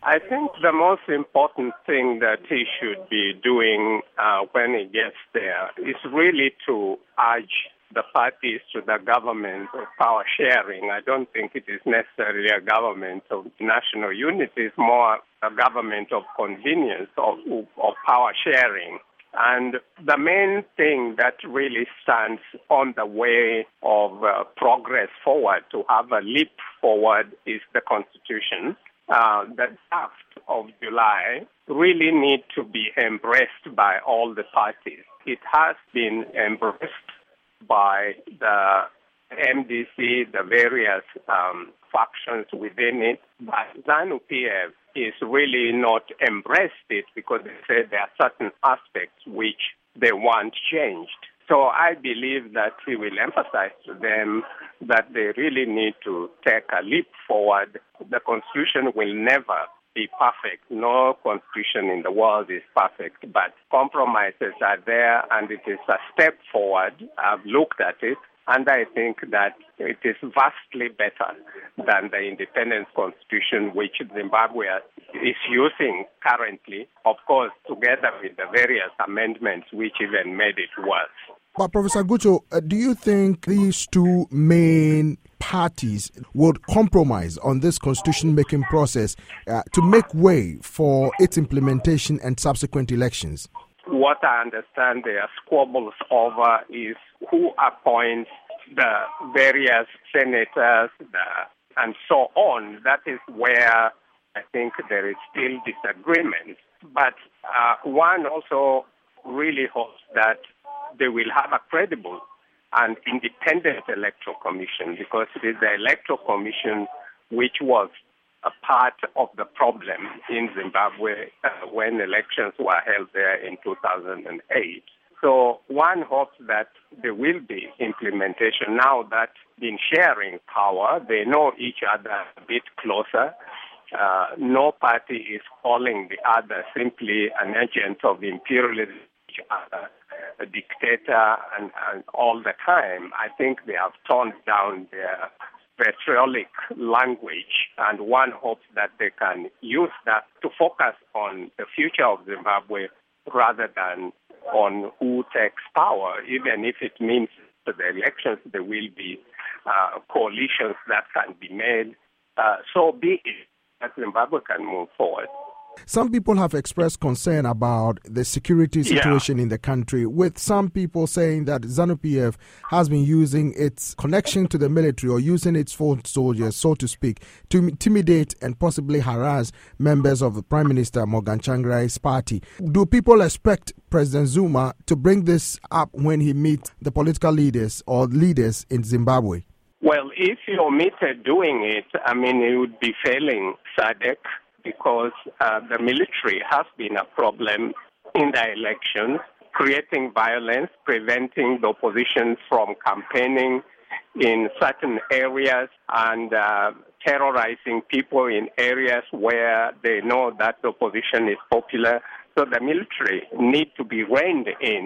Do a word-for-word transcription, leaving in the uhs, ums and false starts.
I think the most important thing that he should be doing uh, when he gets there is really to urge the parties to the government of power sharing. I don't think it is necessarily a government of national unity. It's more a government of convenience, of, of power sharing. And the main thing that really stands on the way of uh, progress forward, to have a leap forward, is the Constitution. Uh, the draft of July really need to be embraced by all the parties. It has been embraced by the M D C, the various um, factions within it, but ZANU-P F is really not embraced it because they say there are certain aspects which they want changed. So I believe that he will emphasize to them that they really need to take a leap forward. The Constitution will never be perfect. No constitution in the world is perfect, but compromises are there, and it is a step forward. I've looked at it, and I think that it is vastly better than the independence constitution which Zimbabwe is using currently, of course, together with the various amendments which even made it worse. But Professor Gucho, uh, do you think these two main parties would compromise on this constitution-making process uh, to make way for its implementation and subsequent elections? What I understand there are squabbles over is who appoints the various senators the, and so on. That is where I think there is still disagreement. But uh, one also really hopes that they will have a credible and independent electoral commission, because it is the electoral commission which was a part of the problem in Zimbabwe uh, when elections were held there in two thousand eight. So one hopes that there will be implementation now that in sharing power, they know each other a bit closer. Uh, no party is calling the other simply an agent of imperialism, each other a dictator, and, and all the time. I think they have toned down their vitriolic language, and one hopes that they can use that to focus on the future of Zimbabwe rather than on who takes power. Even if it means that the elections there will be uh, coalitions that can be made, uh, so be it, that Zimbabwe can move forward. Some people have expressed concern about the security situation yeah. in the country, with some people saying that ZANU-P F has been using its connection to the military or using its foot soldiers, so to speak, to intimidate and possibly harass members of the Prime Minister Morgan Tsvangirai's party. Do people expect President Zuma to bring this up when he meets the political leaders or leaders in Zimbabwe? Well, if he omitted doing it, I mean, he would be failing S A D C, because uh, the military has been a problem in the elections, creating violence, preventing the opposition from campaigning in certain areas, and uh, terrorizing people in areas where they know that the opposition is popular. So the military need to be reined in.